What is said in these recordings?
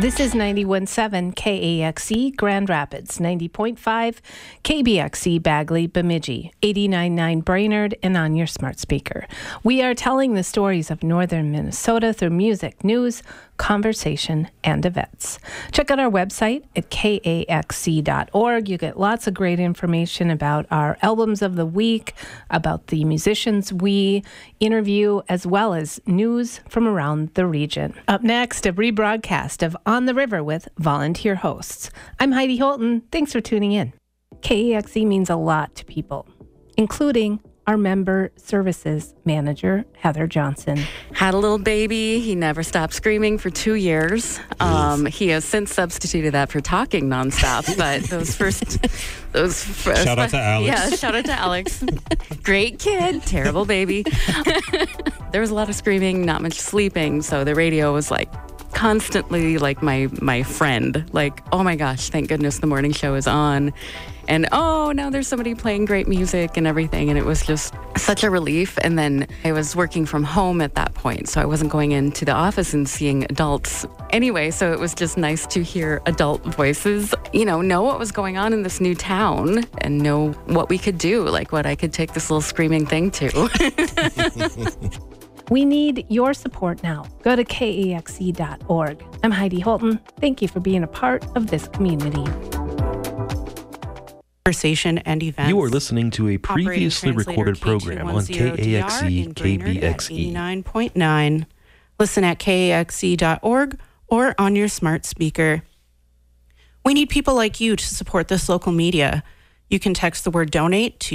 This is 91.7 KAXE Grand Rapids, 90.5 KBXE Bagley Bemidji, 89.9 Brainerd, and on your smart speaker. We are telling the stories of northern Minnesota through music, news, conversation, and events. Check out our website at kaxe.org. You get lots of great information about our albums of the week, about the musicians we interview, as well as news from around the region. Up next, a rebroadcast of On the River with volunteer hosts. I'm Heidi Holton. Thanks for tuning in. KAXE means a lot to people, including our member services manager, Heather Johnson. Had a little baby. He never stopped screaming for 2 years. He has since substituted that for talking nonstop. But shout out to Alex. Yeah, shout out to Alex. Great kid, terrible baby. There was a lot of screaming, not much sleeping. So the radio was like constantly like my friend. Like, oh my gosh, thank goodness the morning show is on. And oh, now there's somebody playing great music and everything. And it was just such a relief. And then I was working from home at that point, so I wasn't going into the office and seeing adults anyway. So it was just nice to hear adult voices, know what was going on in this new town and know what we could do, like what I could take this little screaming thing to. We need your support now. Go to kaxe.org. I'm Heidi Holton. Thank you for being a part of this community. Conversation and events. You are listening to a previously recorded program on KAXE KBXE 89.9. Listen at kaxe.org or on your smart speaker. We need people like you to support this local media. You can text the word donate to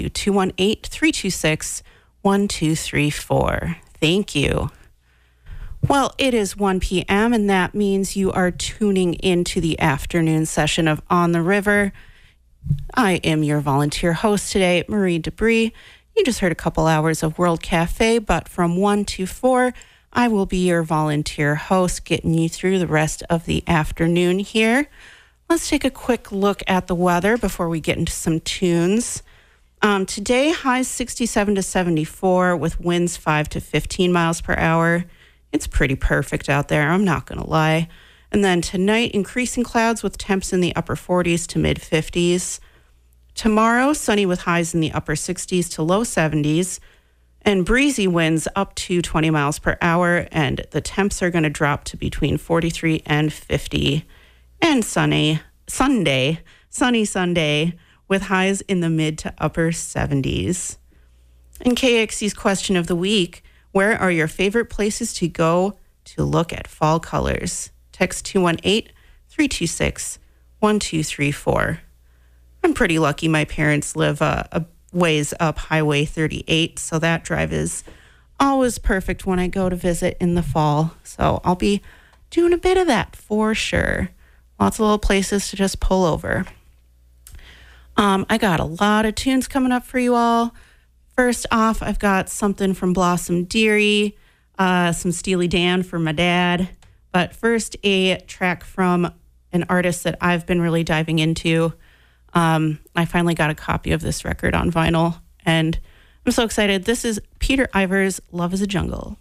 218-326-1234. Thank you. Well, it is 1 p.m. and that means you are tuning into the afternoon session of On the River. I am your volunteer host today, Marie Debris. You just heard a couple hours of World Cafe, but from 1 to 4, I will be your volunteer host, getting you through the rest of the afternoon here. Let's take a quick look at the weather before we get into some tunes. Today, highs 67 to 74 with winds 5 to 15 miles per hour. It's pretty perfect out there, I'm not going to lie. And then tonight, increasing clouds with temps in the upper 40s to mid 50s. Tomorrow, sunny with highs in the upper 60s to low 70s. And breezy winds up to 20 miles per hour. And the temps are going to drop to between 43 and 50. And sunny Sunday with highs in the mid to upper 70s. And KAXE's question of the week, where are your favorite places to go to look at fall colors? Text 218-326-1234. I'm pretty lucky my parents live a ways up Highway 38, so that drive is always perfect when I go to visit in the fall. So I'll be doing a bit of that for sure. Lots of little places to just pull over. I got a lot of tunes coming up for you all. First off, I've got something from Blossom Dearie, some Steely Dan for my dad. But first, a track from an artist that I've been really diving into. I finally got a copy of this record on vinyl, and I'm so excited. This is Peter Ivers' Love is a Jungle.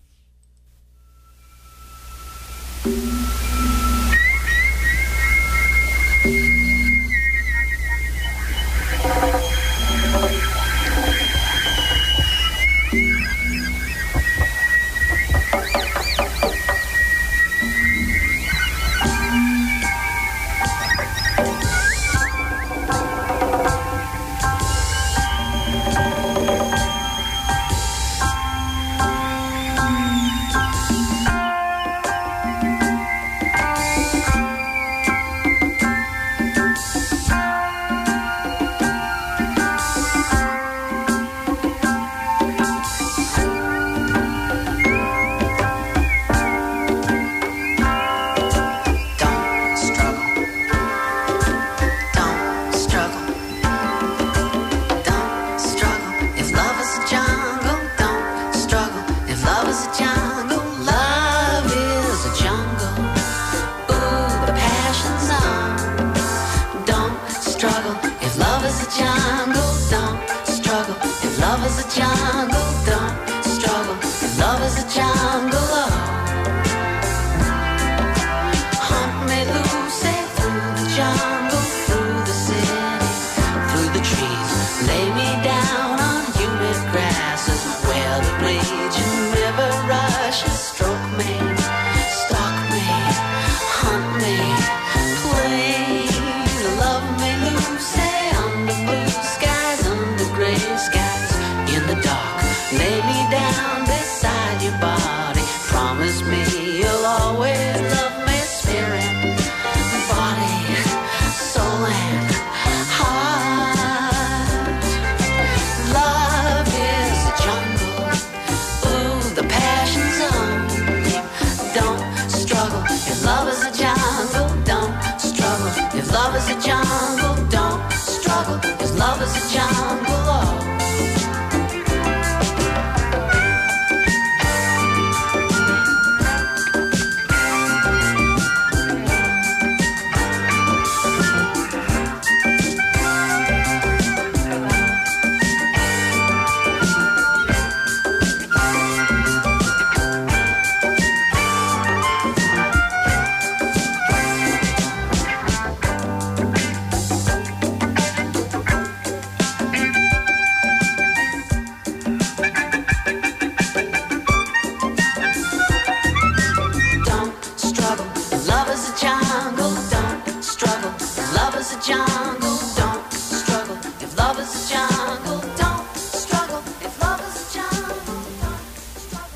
jungle, don't struggle. If love is a jungle, don't struggle. If love is a jungle, don't struggle.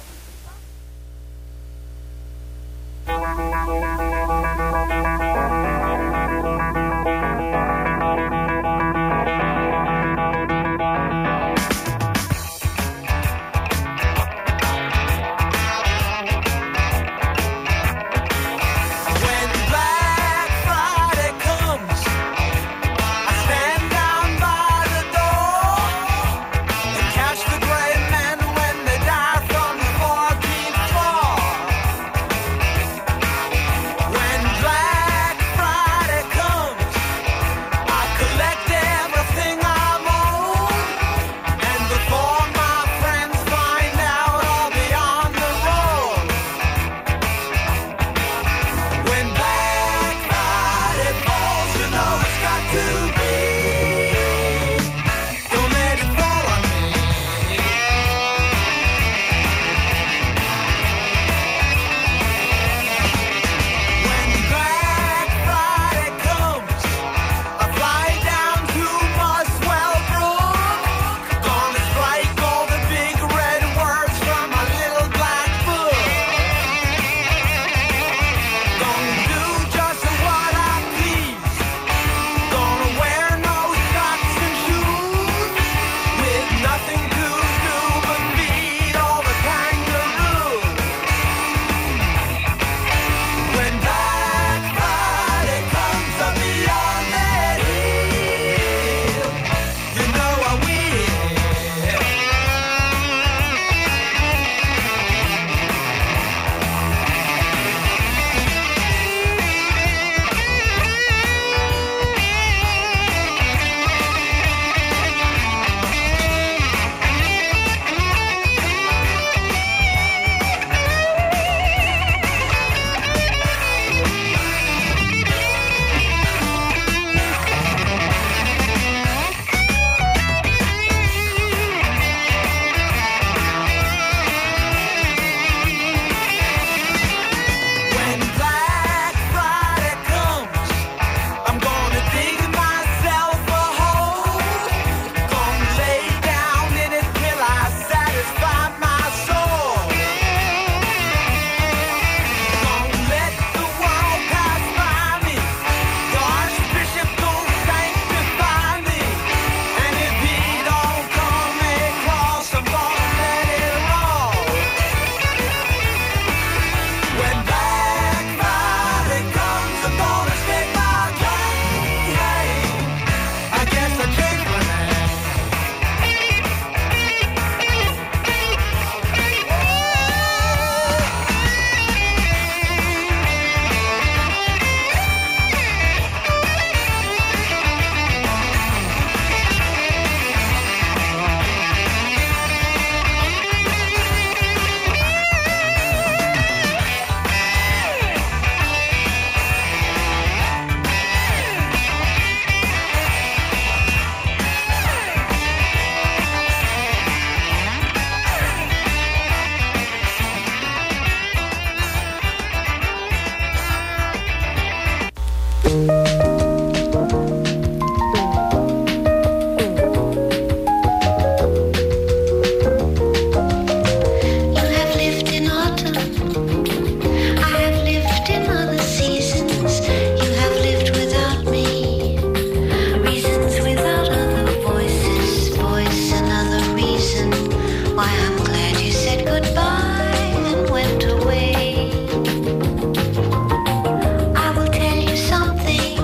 I will tell you something.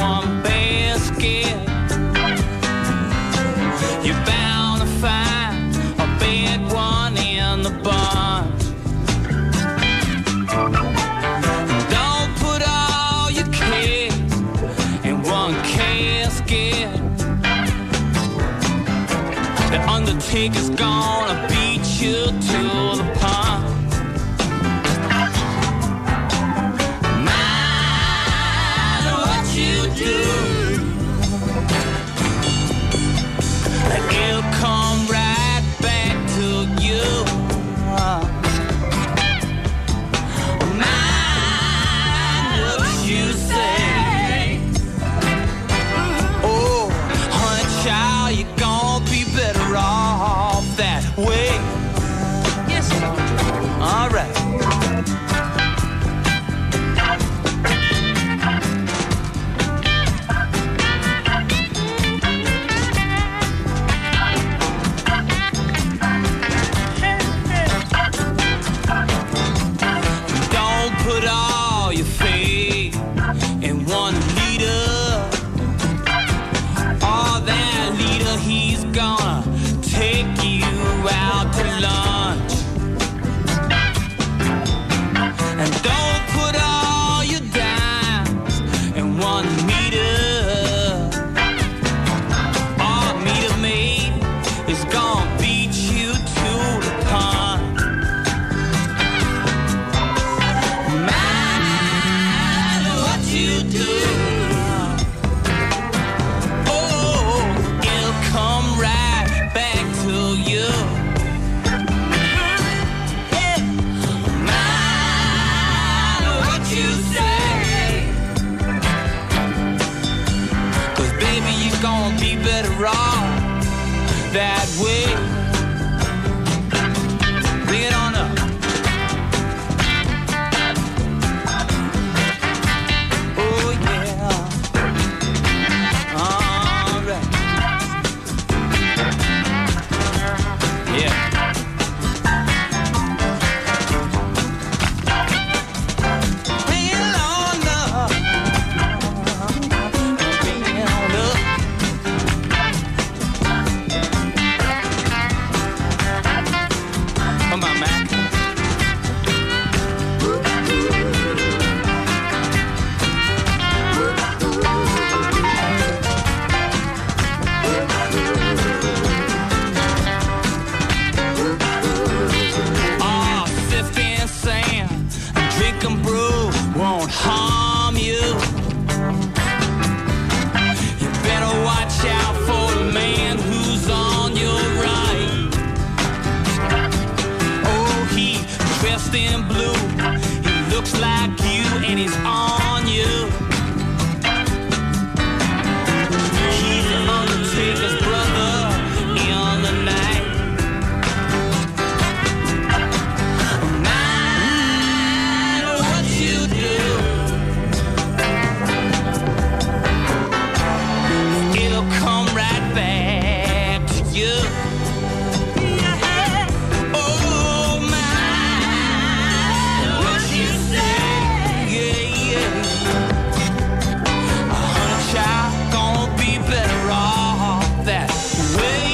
one basket. You're bound to find a bad one in the bunch. Don't put all your kids in one casket. The undertaker's gonna beat you to the punch. Mind what you do, it'll come right back to you. Mind what you say. Oh, honey child, you're gonna be better off that way. Yes, all right. Don't put all your faith in one leader. All that leader, he's gonna take you out to lunch. And don't put all your dimes in one meter. All meter maid is gonna beat you to the punch. Mind what you do. Oh, it'll come right back to you. Yeah. Mind what you say. 'Cause baby, you're gonna be better off that way. Bring it on up. Oh yeah. All right. Yeah. Bring it on up. Bring it on up. Come on, Mac. Oh, sifting sand and drinking brew won't harm you. You better watch out for the man who's on your right. Oh, he dressed in blue. He looks like you and he's on you. He's the undertaker's brother in the night. Mind what you do. It'll come right back to you. Oh, mind what you say. Yeah, yeah. Honey child, gonna be better off that way.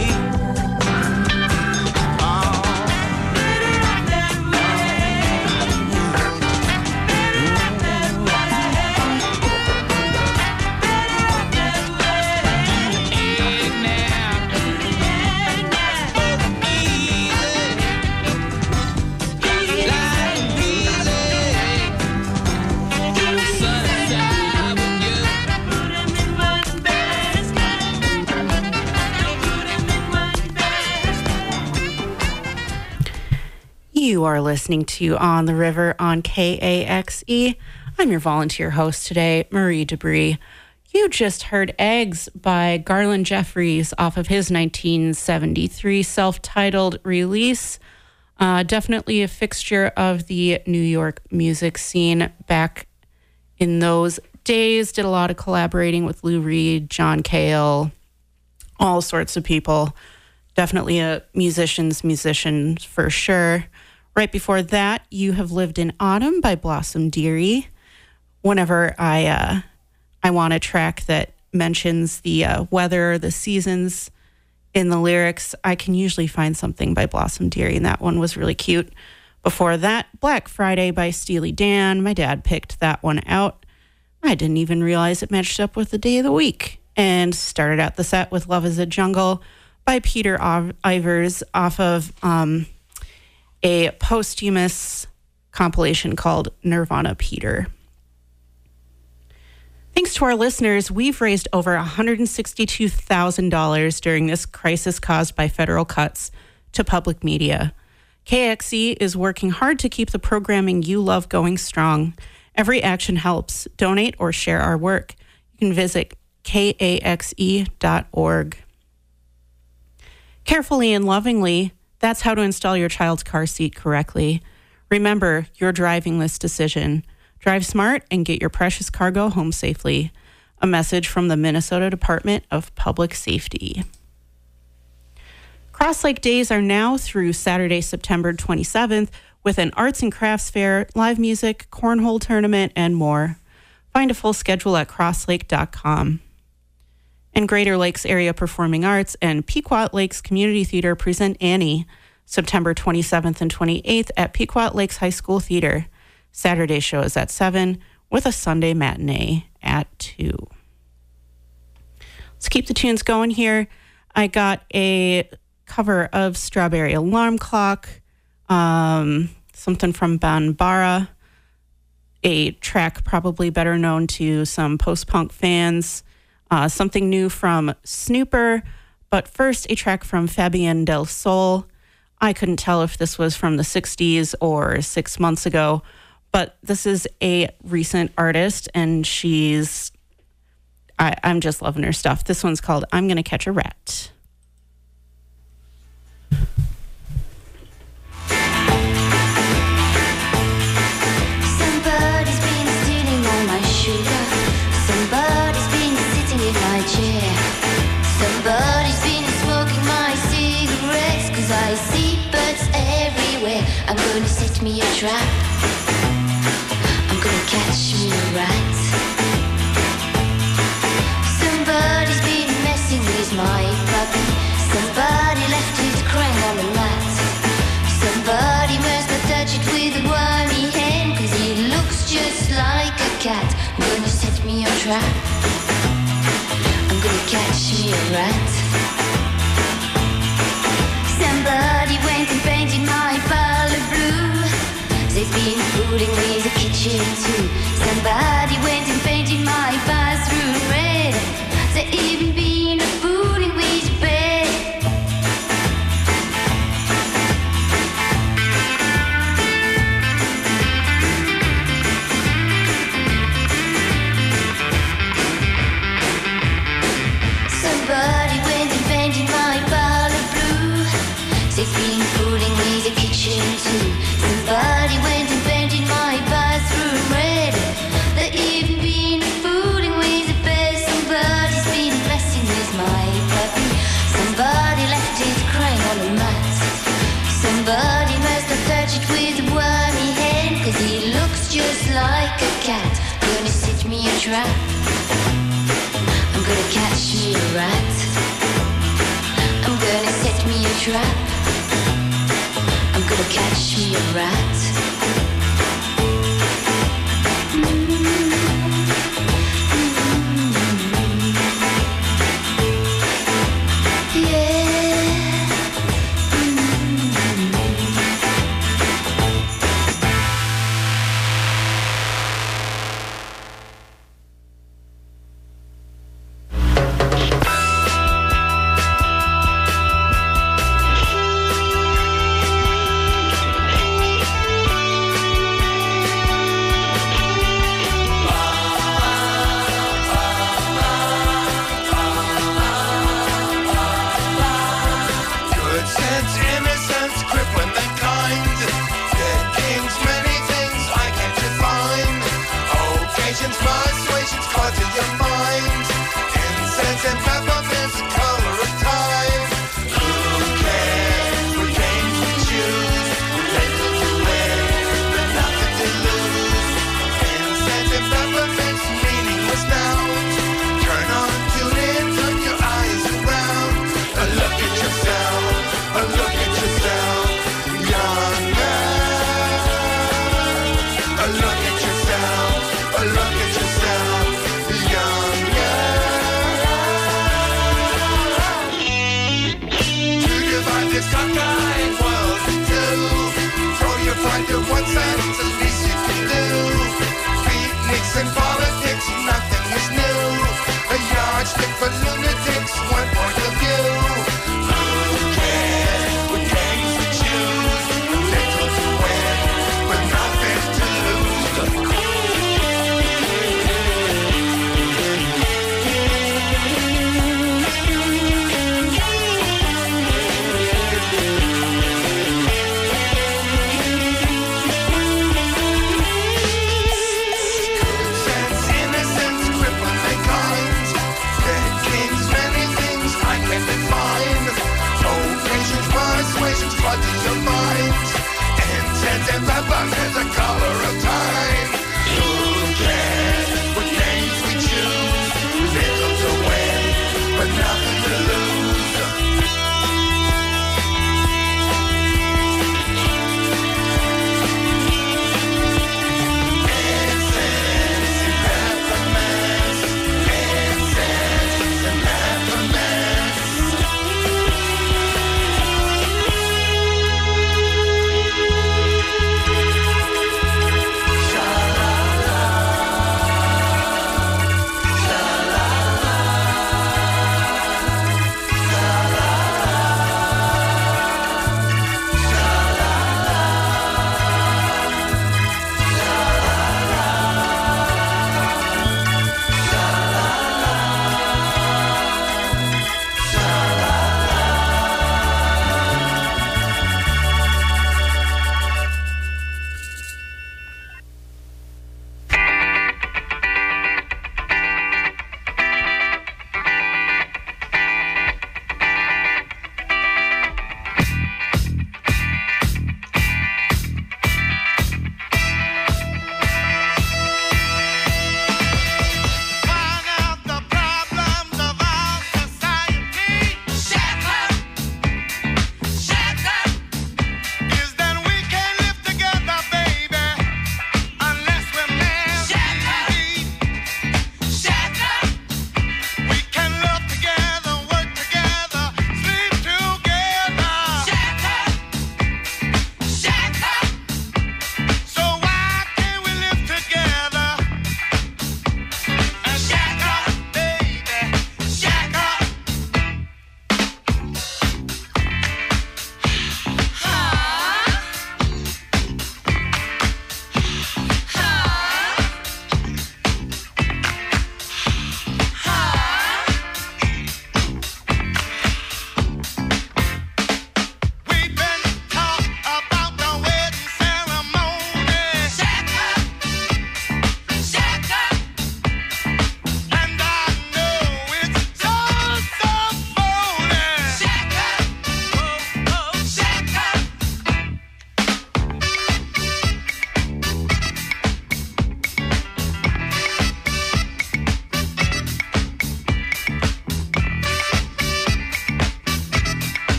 You are listening to On the River on KAXE. I'm your volunteer host today, Marie Debris. You just heard Eggs by Garland Jeffries off of his 1973 self-titled release. Definitely a fixture of the New York music scene back in those days. Did a lot of collaborating with Lou Reed, John Cale, all sorts of people. Definitely a musician for sure. Right before that, You Have Lived in Autumn by Blossom Dearie. Whenever I I want a track that mentions the weather, the seasons in the lyrics. I can usually find something by Blossom Dearie, and that one was really cute. Before that, Black Friday by Steely Dan. My dad picked that one out. I didn't even realize it matched up with the day of the week. And started out the set with Love is a Jungle by Peter Ivers off of a posthumous compilation called Nirvana Peter. Thanks to our listeners, we've raised over $162,000 during this crisis caused by federal cuts to public media. KXE is working hard to keep the programming you love going strong. Every action helps. Donate or share our work. You can visit kaxe.org. Carefully and lovingly, that's how to install your child's car seat correctly. Remember, you're driving this decision. Drive smart and get your precious cargo home safely. A message from the Minnesota Department of Public Safety. Cross Lake Days are now through Saturday, September 27th, with an arts and crafts fair, live music, cornhole tournament, and more. Find a full schedule at crosslake.com. And Greater Lakes Area Performing Arts and Pequot Lakes Community Theater present Annie, September 27th and 28th at Pequot Lakes High School Theater. Saturday show is at 7 with a Sunday matinee at 2. Let's keep the tunes going here. I got a cover of Strawberry Alarm Clock, something from Banbara, a track probably better known to some post-punk fans, something new from Snooper, but first a track from Fabienne Del Sol. I couldn't tell if this was from the 60s or 6 months ago, but this is a recent artist, and I'm just loving her stuff. This one's called I'm Gonna Catch a Rat. Somebody's been stealing all my sugar. Somebody's been sitting in my chair. Somebody's been smoking my cigarettes. 'Cause I see birds everywhere. I'm gonna set me a trap. I'm gonna catch me a rat. Somebody's been messing with my puppy. Somebody left his crank on the mat. Somebody must have touched it with a wormy hand. 'Cause he looks just like a cat. I'm gonna set me a trap. I'm gonna catch me a rat. Somebody went and painted my parlor blue. They've been fooling with the kitchen too. Somebody went and painted my bathroom red. They've even been fooling with the bed. Somebody went and painted my parlor blue. They've been fooling with the kitchen too. Somebody went and painted my bathroom red. They've even been fooling with the bed. Somebody's been messing with my puppy. Somebody left his crank on the mat. Somebody must have touched it with a wormy hand. 'Cause he looks just like a cat. Gonna set me a trap. I'm gonna catch me a rat. I'm gonna set me a trap. I'm gonna catch me a rat.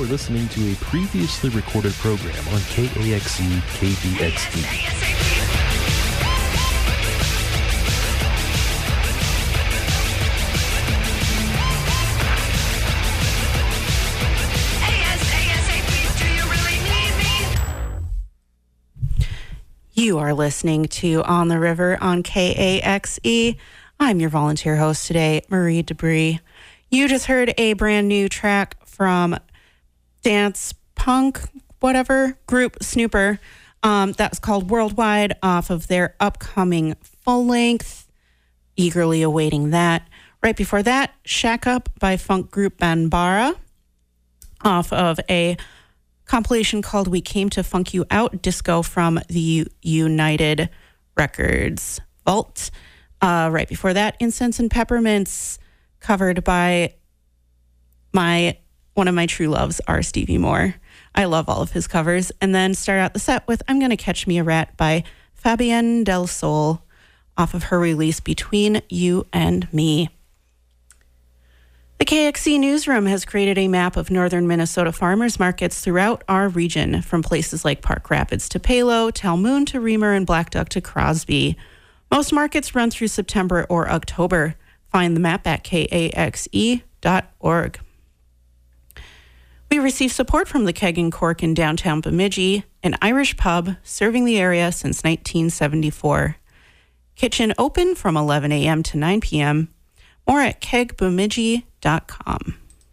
listening to a previously recorded program on KAXE KBXE. You are listening to On the River on KAXE. I'm your volunteer host today, Marie Debris. You just heard a brand new track from dance punk, whatever, group Snooper. That's called Worldwide off of their upcoming full length. Eagerly awaiting that. Right before that, Shack Up by funk group Banbara off of a compilation called We Came to Funk You Out Disco from the United Records vault. Right before that, Incense and Peppermints, covered by one of my true loves, R. Stevie Moore. I love all of his covers. And then start out the set with I'm Gonna Catch Me a Rat by Fabienne Del Sol off of her release Between You and Me. The KXE Newsroom has created a map of northern Minnesota farmers markets throughout our region, from places like Park Rapids to Palo, Talmoon to Reamer, and Black Duck to Crosby. Most markets run through September or October. Find the map at kaxe.org. We receive support from the Keg and Cork in downtown Bemidji, an Irish pub serving the area since 1974. Kitchen open from 11 a.m. to 9 p.m. More at kegbemidji.com.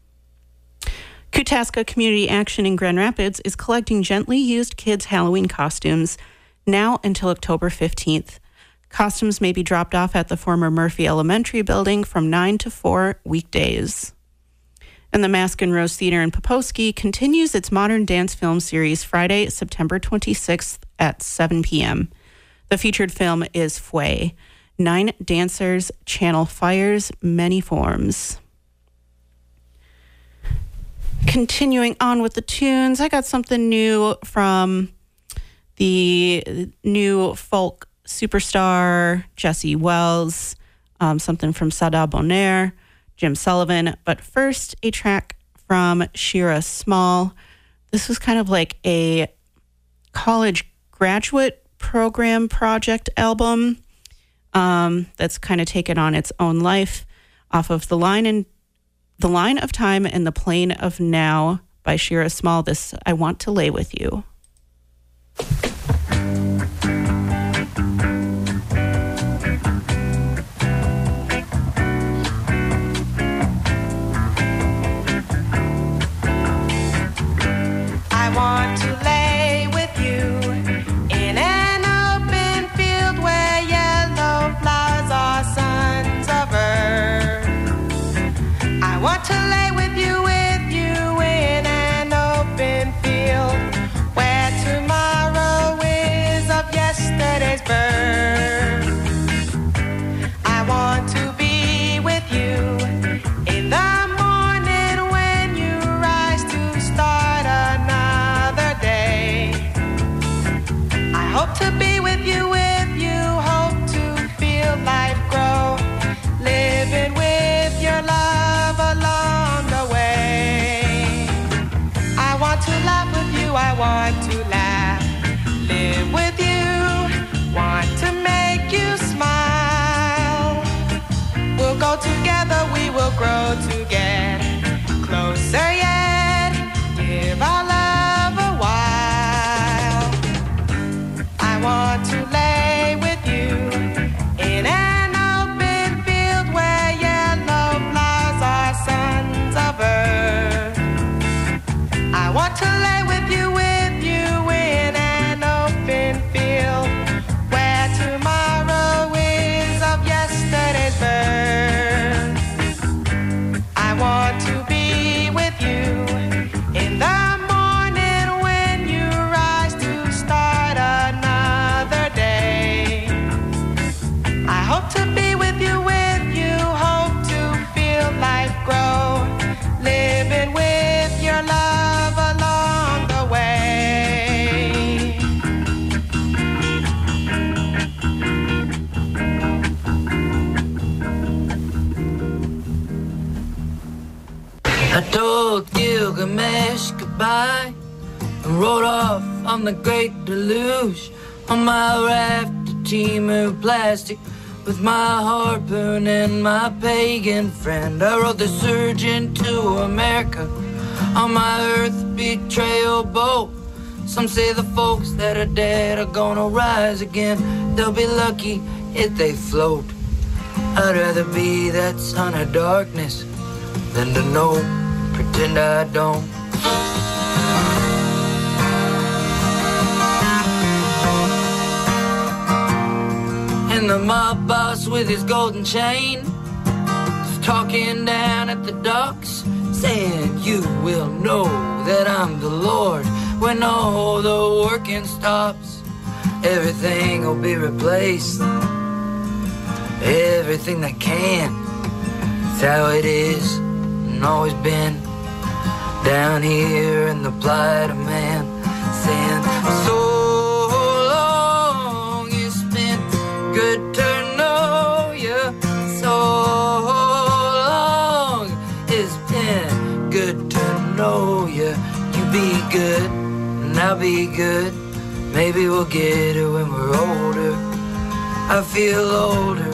Kutaska Community Action in Grand Rapids is collecting gently used kids' Halloween costumes now until October 15th. Costumes may be dropped off at the former Murphy Elementary building from 9 to 4 weekdays. And the Mask and Rose Theater in Poposki continues its modern dance film series Friday, September 26th at 7 p.m. The featured film is Fway. 9 dancers channel fire's many forms. Continuing on with the tunes, I got something new from the new folk superstar Jesse Wells, something from Sada Bonheur, Jim Sullivan. But first, a track from Shira Small. This was kind of like a college graduate program project album. That's kind of taken on its own life off of The Line of Time and the Plane of Now by Shira Small. This I Want to Lay With You. I want to lay with you in an open field where yellow flowers are sons of earth. I want to lay with you in an open field where tomorrow is of yesterday's birth. I want to be with you in the morning when you rise to start another day. I hope to be with you, hope to feel life grow, living with your love along the way. I want to laugh with you, I want to laugh, live with you, want to make you smile. We'll go together, we will grow together, closer yet, give our love a while. I want to lay with you in an open field where yellow flowers are sons of earth. I want to lay with you in an open field where tomorrow is of yesterday's birth. I want to be with you in the morning when you rise to start another day. I hope to be with you, hope to feel life grow, living with your love along the way. I told Gilgamesh goodbye. by and rode off on the great deluge. On my raft, a team of plastic, with my harpoon and my pagan friend. I rode the surgeon to America on my earth betrayal boat. Some say the folks that are dead are gonna rise again. They'll be lucky if they float. I'd rather be that son of darkness than to know, pretend I don't. And the mob boss with his golden chain is talking down at the docks, saying, you will know that I'm the Lord when all the working stops. Everything will be replaced, everything that can. It's how it is and always been down here in the plight of man. Saying, so long it's been good to know you. So long it's been good to know you. You be good and I'll be good. Maybe we'll get it when we're older. I feel older.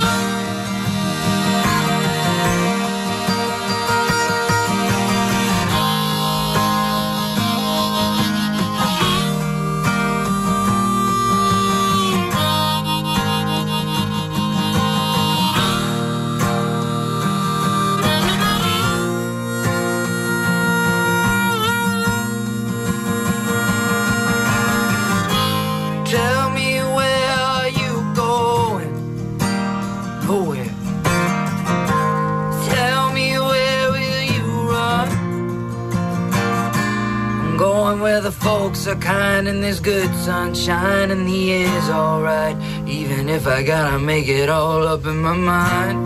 Tell me, where are you going? Nowhere. Tell me, where will you run? I'm going where the folks are kind and there's good sunshine and the air's alright, even if I gotta make it all up in my mind.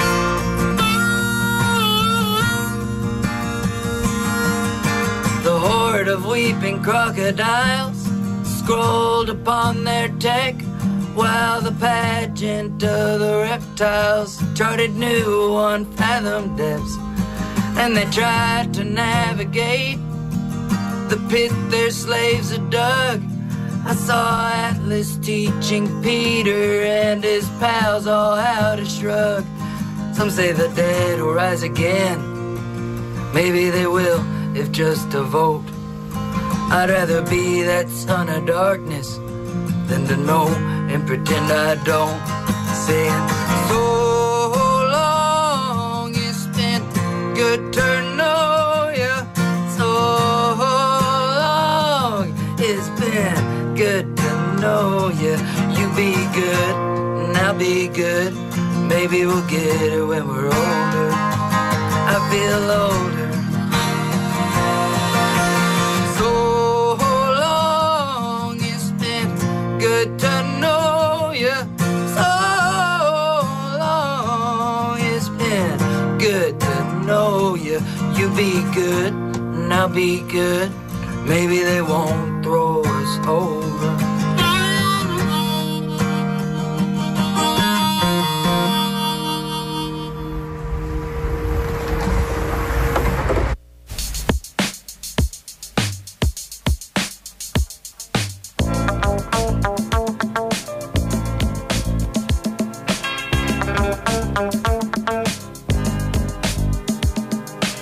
The horde of weeping crocodiles scrolled upon their deck, while the pageant of the reptiles charted new unfathomed depths. And they tried to navigate the pit their slaves had dug. I saw Atlas teaching Peter and his pals all how to shrug. Some say the dead will rise again. Maybe they will, if just to vote. I'd rather be that son of darkness than to know and pretend I don't. Saying, so long it's been good to know you. So long it's been good to know you. You be good and I'll be good. Maybe we'll get it when we're older. I feel older. Good to know you. So long it's been good to know you. You be good and I'll be good. Maybe they won't throw us over.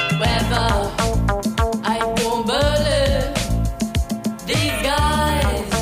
Weather, I won't believe these guys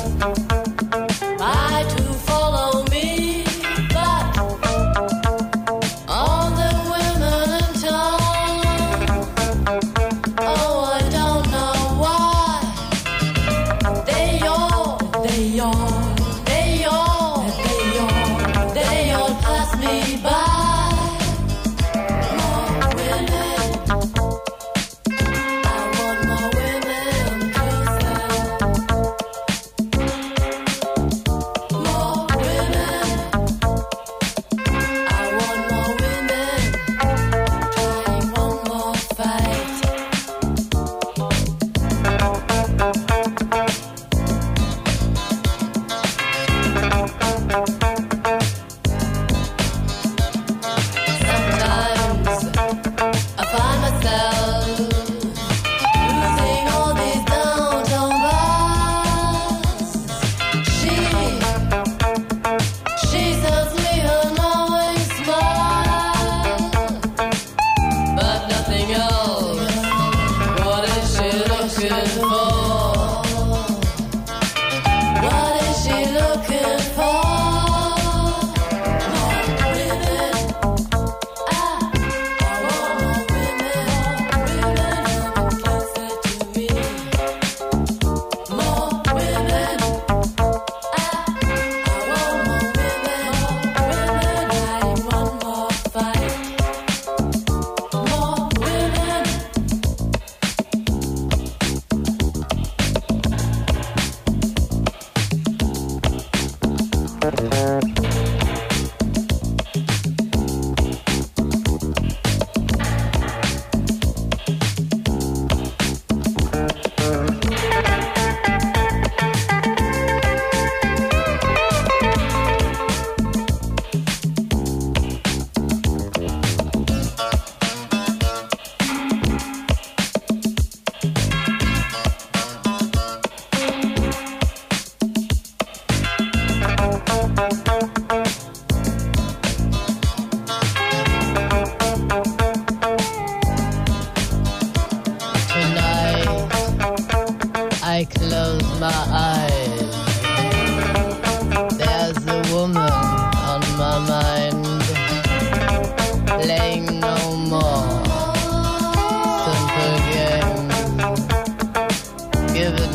I close my eyes. There's a woman on my mind, playing no more simple games, giving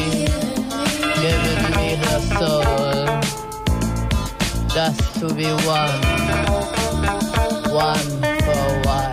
me her soul, just to be one for a while.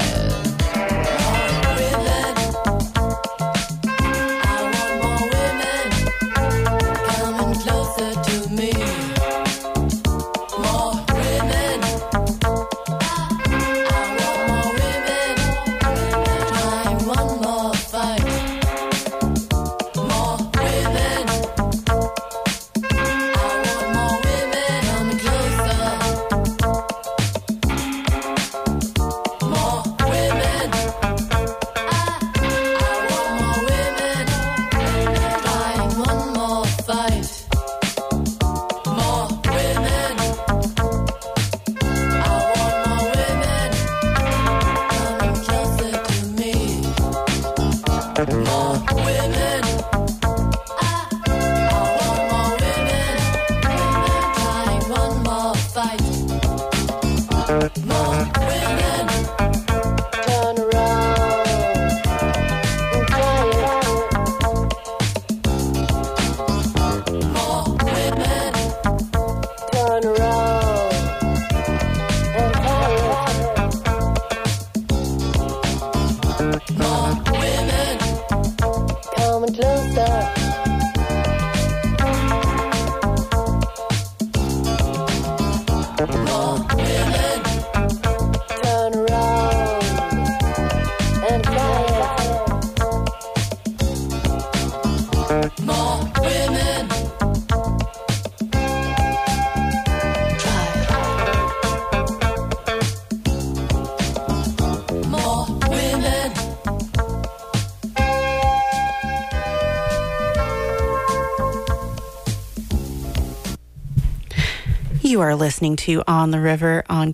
You are listening to On the River on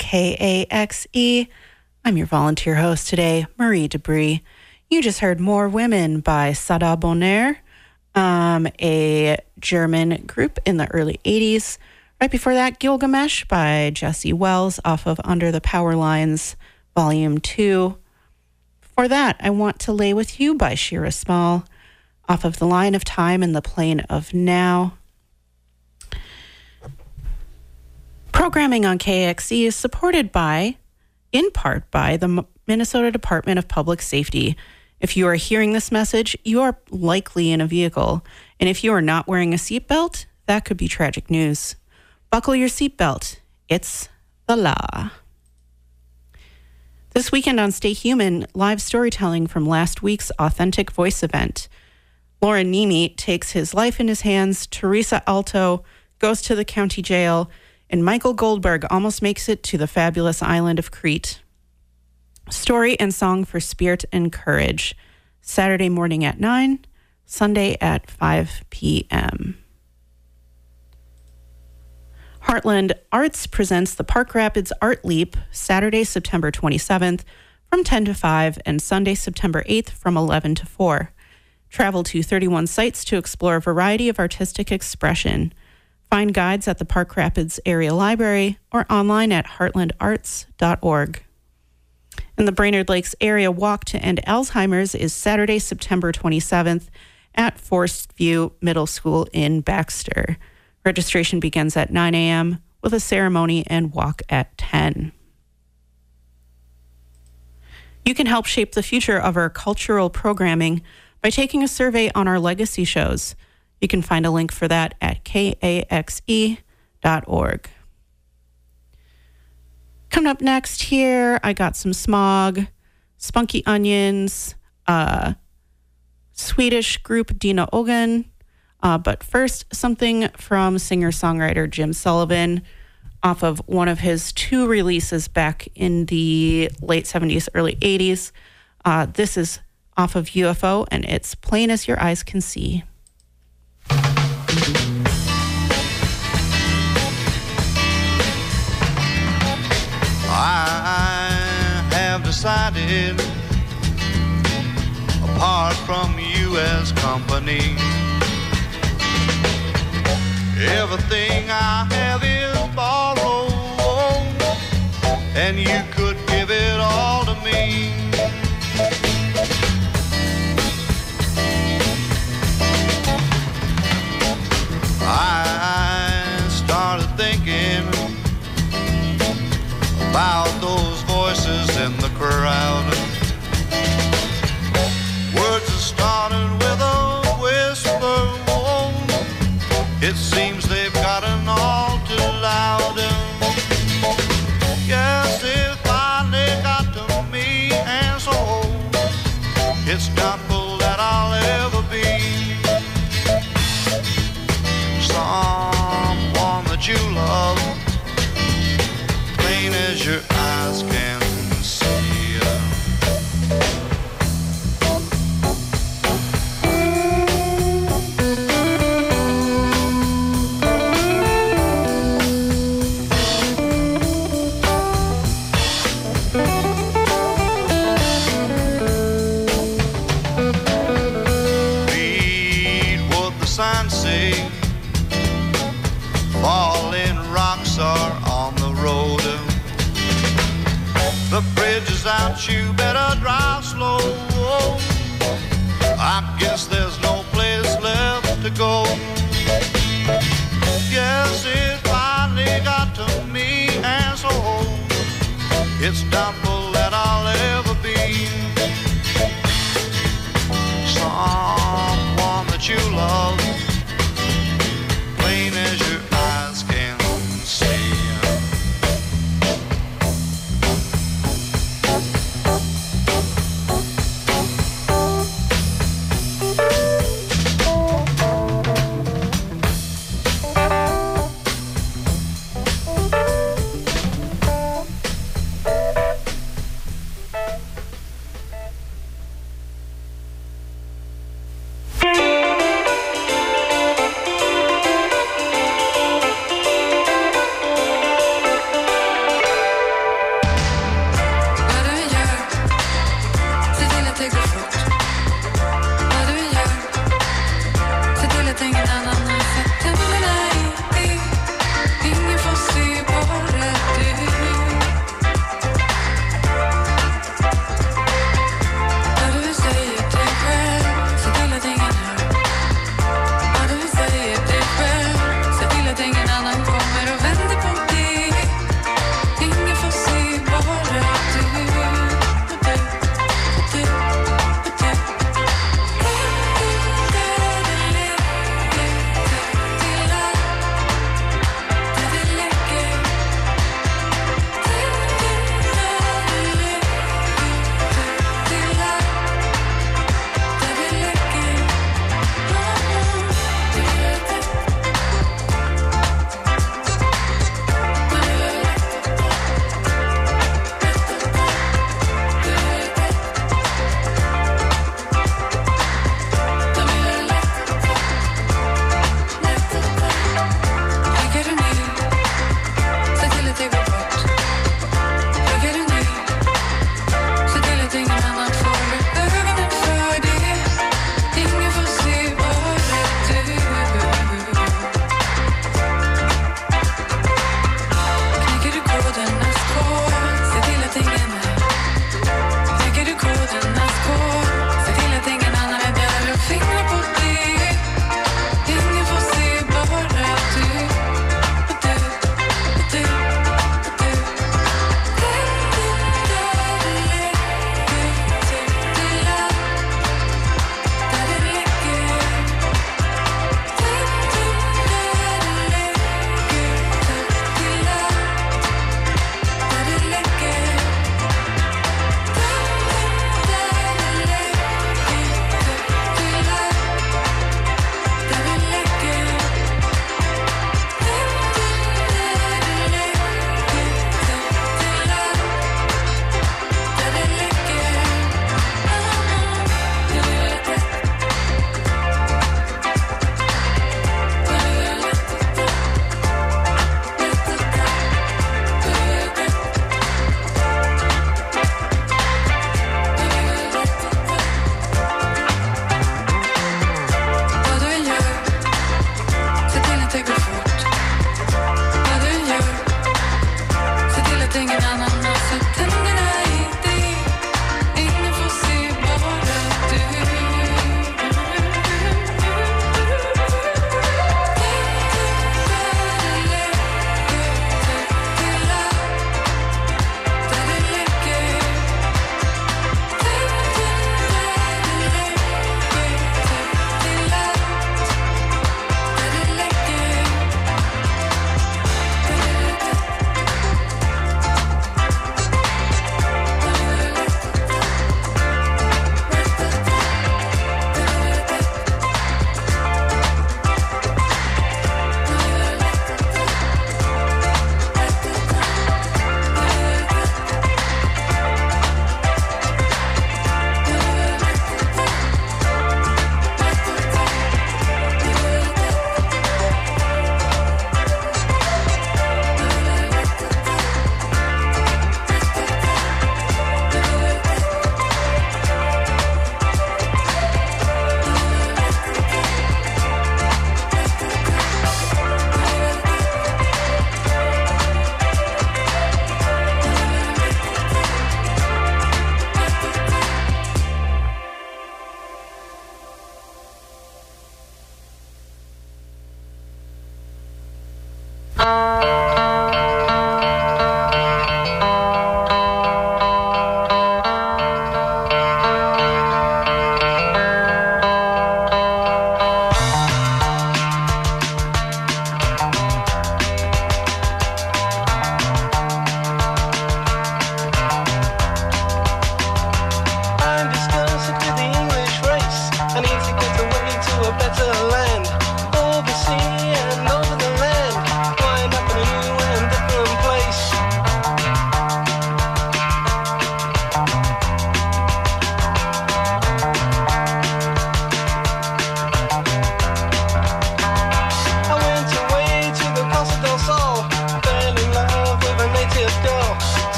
KAXE. I'm your volunteer host today, Marie Debris. You just heard More Women by Sada Bonheur, a German group in the early 80s. Right before that, Gilgamesh by Jesse Wells off of Under the Power Lines, Volume 2. Before that, I Want to Lay With You by Shira Small off of The Line of Time and the Plane of Now. Programming on KXE is supported in part by the Minnesota Department of Public Safety. If you are hearing this message, you are likely in a vehicle. And if you are not wearing a seatbelt, that could be tragic news. Buckle your seatbelt. It's the law. This weekend on Stay Human, live storytelling from last week's Authentic Voice event. Lauren Nimi takes his life in his hands, Teresa Alto goes to the county jail, and Michael Goldberg almost makes it to the fabulous island of Crete. Story and song for spirit and courage. Saturday morning at 9, Sunday at 5 p.m. Heartland Arts presents the Park Rapids Art Leap, Saturday, September 27th from 10 to 5 and Sunday, September 8th from 11 to 4. Travel to 31 sites to explore a variety of artistic expression. Find guides at the Park Rapids Area Library or online at heartlandarts.org. And the Brainerd Lakes Area Walk to End Alzheimer's is Saturday, September 27th at Forest View Middle School in Baxter. Registration begins at 9 a.m. with a ceremony and walk at 10. You can help shape the future of our cultural programming by taking a survey on our legacy shows. You can find a link for that at kaxe.org/surveys. Coming up next here, I got some Smog, Spunky Onions, Swedish group Dina Ogen. But first, something from singer-songwriter Jim Sullivan off of one of his 2 releases back in the late 70s, early 80s. This is off of UFO, and it's Plain as Your Eyes Can See. I have decided, apart from you as company, everything I have is borrowed, and you could give it all to me. I started thinking about those voices in the crowd. Words that started with a whisper. It seems they've gotten all too loud. Yes, it finally got to me, and so it's doubtful that I'll ever be someone that you love, plain as your eyes can see. Read what the signs say. Falling rocks are on the road. The bridge is out, you better drive slow. I guess there's no place left to go. Yes, it finally got to me, and so it's doubtful that I'll ever be someone that you love, plain as your eyes can see.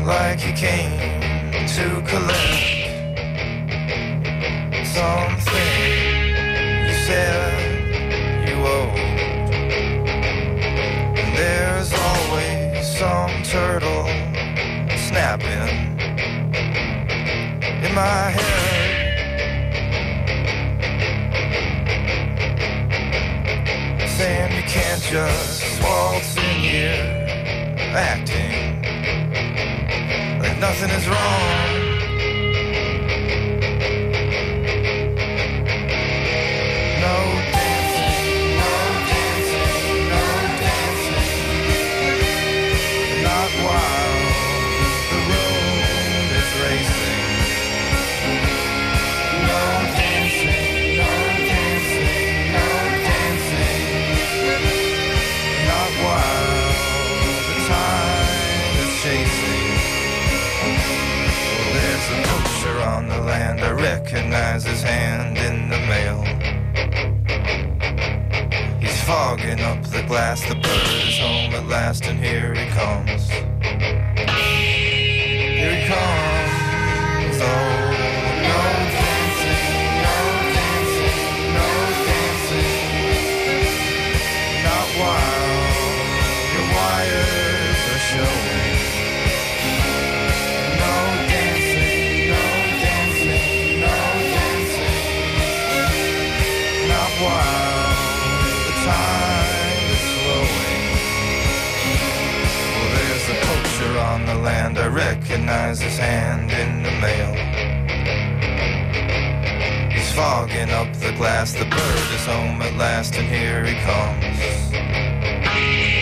like he came to collect something you said you owed. And there's always some turtle snapping in my head. Saying you can't just waltz in here acting like nothing is wrong. No dancing, no dancing, no dancing. Not while the room is racing. No dancing, no dancing, no dancing. Not while the time is chasing. Well, there's a poacher on the land. I recognize his hand in the mail. He's fogging up the glass. The bird is home at last, and here he comes. Here he comes. Oh, no dancing, no dancing, no dancing. Not while your wires are showing. No dancing, no dancing, no dancing. Not while the time is slowing. Well, there's a poacher on the land. I recognize his hand in the mail. He's fogging up the glass. The bird is home at last, and here he comes.